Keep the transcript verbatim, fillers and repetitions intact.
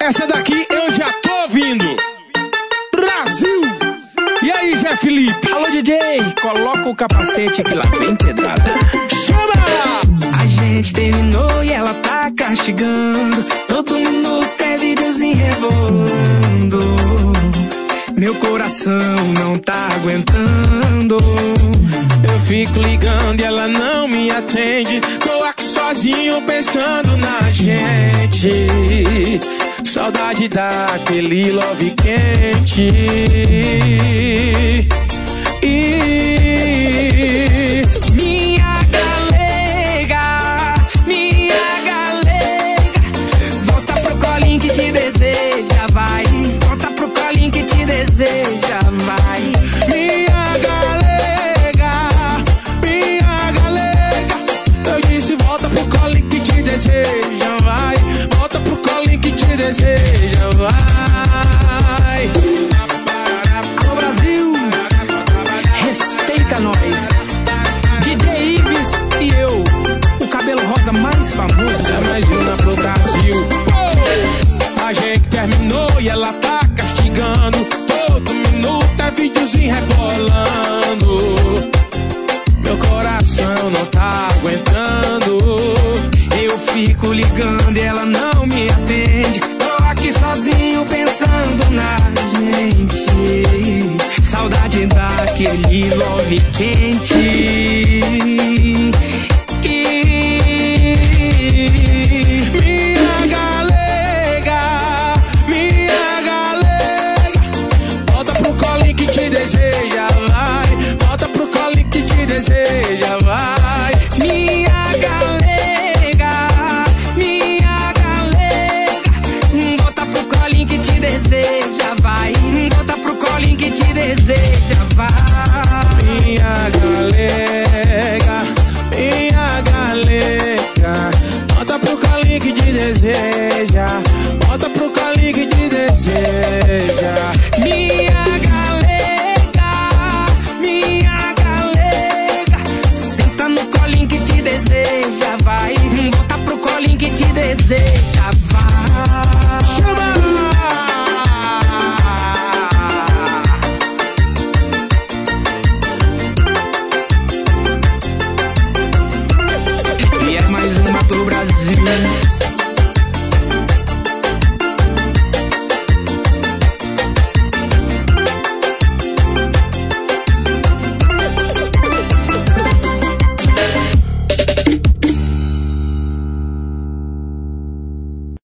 Essa daqui eu já tô ouvindo. Brasil! E aí, Zé Felipe? Alô, D J, coloca o capacete que lá vem pedrada. Chama! A gente terminou e ela tá castigando. Todo minuto é videozinho rebolando. Meu coração não tá aguentando. Eu fico ligando e ela não me atende. Tô aqui sozinho pensando na gente. Saudade daquele love quente. E minha galega, minha galega, volta pro colinho que te deseja, vai. Volta pro colinho que te deseja, vai. minha galega, minha galega, eu disse volta pro colinho que te deseja, vai. Volta pro colinho que te deseja, vai. Alô, Brasil, respeita nós. D J Ives e eu, o cabelo rosa mais famoso. É mais uma pro Brasil. Oh! A gente terminou e ela tá castigando. Todo minuto é videozinho rebolando. Meu coração não tá aguentando. Eu fico ligando e ela não me atende. Tô aqui sozinho pensando na gente. Saudade daquele love quente. E Minha galega, minha galega, volta pro colinho que te deseja, vai. Volta pro colinho que te deseja, vai. minha galega, minha galega, volta pro colinho que te deseja, vai. Volta pro colinho que te deseja, vai. Minha galega, minha galega, volta pro colinho que te deseja. Volta pro colinho que te deseja. Minha galega, minha galega, senta no colinho que te deseja, vai. Volta pro colinho que te deseja, vai.